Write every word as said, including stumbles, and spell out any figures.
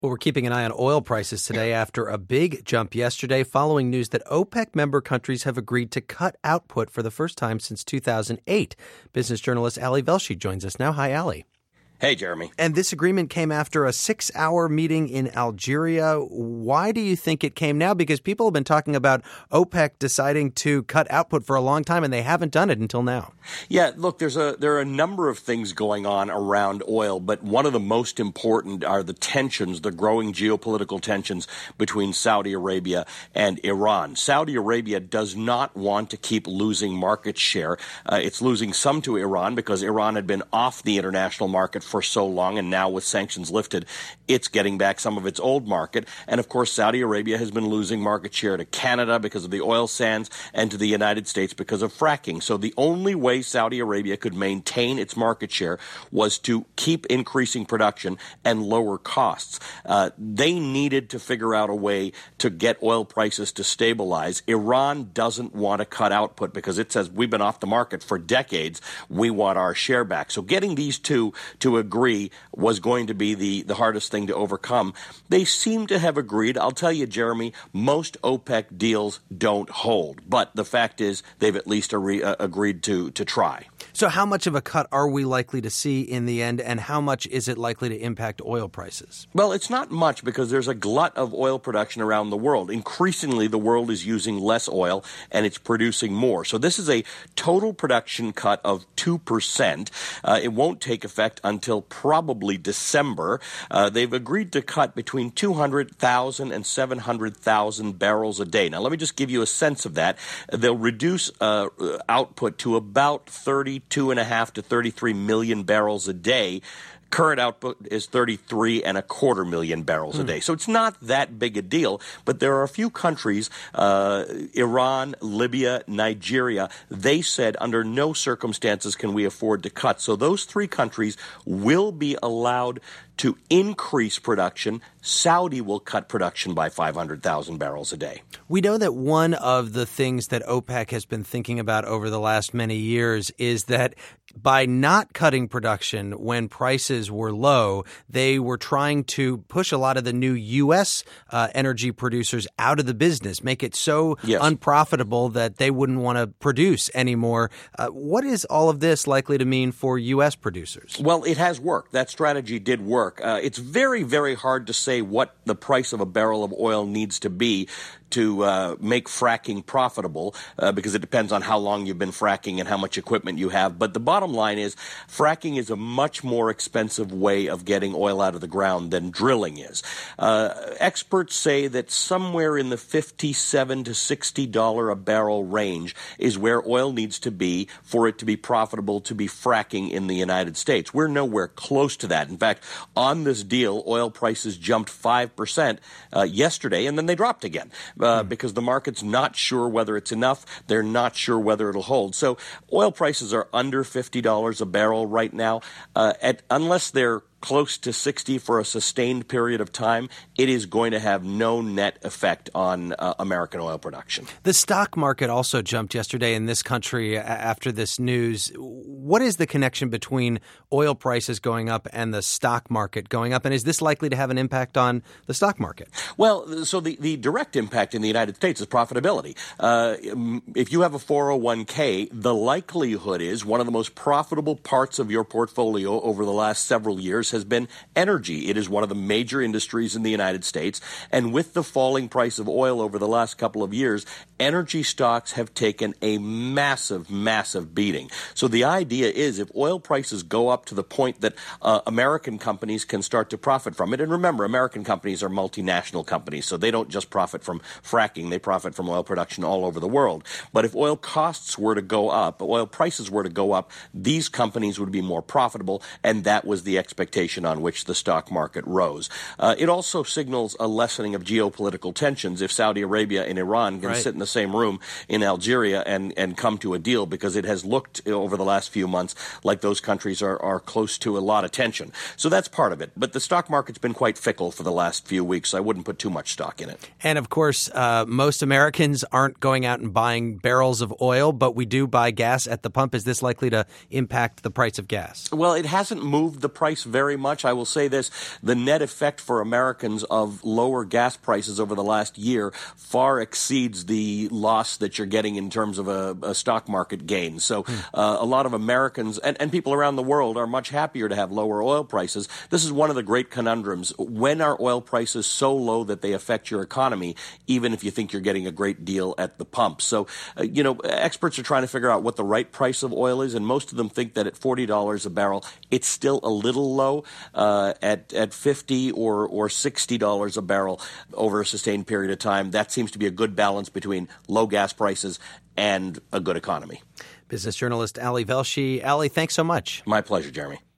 Well, we're keeping an eye on oil prices today after a big jump yesterday following news that OPEC member countries have agreed to cut output for the first time since two thousand eight. Business journalist Ali Velshi joins us now. Hi, Ali. Hey, Jeremy. And this agreement came after a six-hour meeting in Algeria. Why do you think it came now? Because people have been talking about OPEC deciding to cut output for a long time, and they haven't done it until now. Yeah, look, there's a there are a number of things going on around oil, but one of the most important are the tensions, the growing geopolitical tensions between Saudi Arabia and Iran. Saudi Arabia does not want to keep losing market share. Uh, it's losing some to Iran because Iran had been off the international market for so long, and now with sanctions lifted, it's getting back some of its old market. And of course, Saudi Arabia has been losing market share to Canada because of the oil sands and to the United States because of fracking. So the only way Saudi Arabia could maintain its market share was to keep increasing production and lower costs. Uh, they needed to figure out a way to get oil prices to stabilize. Iran doesn't want to cut output because it says we've been off the market for decades. We want our share back. So getting these two to agree was going to be the, the hardest thing to overcome. They seem to have agreed. I'll tell you, Jeremy, most OPEC deals don't hold. But the fact is they've at least re- uh, agreed to, to try. So how much of a cut are we likely to see in the end, and how much is it likely to impact oil prices? Well, it's not much because there's a glut of oil production around the world. Increasingly, the world is using less oil, and it's producing more. So this is a total production cut of two percent. Uh, it won't take effect until probably December. Uh, they've agreed to cut between two hundred thousand and seven hundred thousand barrels a day. Now, let me just give you a sense of that. They'll reduce uh, output to about thirty-two and a half to thirty-three million barrels a day. Current output is thirty-three and a quarter million barrels a day. So it's not that big a deal, but there are a few countries, uh, Iran, Libya, Nigeria, they said under no circumstances can we afford to cut. So those three countries will be allowed to increase production. Saudi will cut production by five hundred thousand barrels a day. We know that one of the things that OPEC has been thinking about over the last many years is that by not cutting production when prices were low, they were trying to push a lot of the new U S uh, energy producers out of the business, make it so yes. unprofitable that they wouldn't want to produce anymore. Uh, what is all of this likely to mean for U S producers? Well, it has worked. That strategy did work. Uh, it's very, very hard to say what the price of a barrel of oil needs to be to uh, make fracking profitable uh, because it depends on how long you've been fracking and how much equipment you have. But the bottom line is fracking is a much more expensive way of getting oil out of the ground than drilling is. Uh, experts say that somewhere in the fifty-seven to sixty dollars a barrel range is where oil needs to be for it to be profitable to be fracking in the United States. We're nowhere close to that. In fact, on this deal, oil prices jumped five percent uh, yesterday, and then they dropped again. Uh, because the market's not sure whether it's enough. They're not sure whether it'll hold. So oil prices are under fifty dollars a barrel right now. Uh, at, unless they're close to sixty for a sustained period of time, it is going to have no net effect on uh, American oil production. The stock market also jumped yesterday in this country after this news. What is the connection between oil prices going up and the stock market going up? And is this likely to have an impact on the stock market? Well, so the, the direct impact in the United States is profitability. Uh, if you have a four oh one k, the likelihood is one of the most profitable parts of your portfolio over the last several years has been energy. It is one of the major industries in the United States. And with the falling price of oil over the last couple of years, energy stocks have taken a massive, massive beating. So the idea is if oil prices go up to the point that uh, American companies can start to profit from it, and remember, American companies are multinational companies, so they don't just profit from fracking, they profit from oil production all over the world. But if oil costs were to go up, oil prices were to go up, these companies would be more profitable, and that was the expectation on which the stock market rose. Uh, it also signals a lessening of geopolitical tensions if Saudi Arabia and Iran can right. sit in the same room in Algeria and, and come to a deal, because it has looked over the last few months like those countries are, are close to a lot of tension. So that's part of it. But the stock market's been quite fickle for the last few weeks, so I wouldn't put too much stock in it. And of course, uh, most Americans aren't going out and buying barrels of oil, but we do buy gas at the pump. Is this likely to impact the price of gas? Well, it hasn't moved the price very much. I will say this, the net effect for Americans of lower gas prices over the last year far exceeds the loss that you're getting in terms of a, a stock market gain. So uh, a lot of Americans and, and people around the world are much happier to have lower oil prices. This is one of the great conundrums. When are oil prices so low that they affect your economy, even if you think you're getting a great deal at the pump? So, uh, you know, experts are trying to figure out what the right price of oil is, and most of them think that at forty dollars a barrel, it's still a little low. Uh, at, at fifty or, or sixty dollars a barrel over a sustained period of time, that seems to be a good balance between low gas prices and a good economy. Business journalist Ali Velshi. Ali, thanks so much. My pleasure, Jeremy.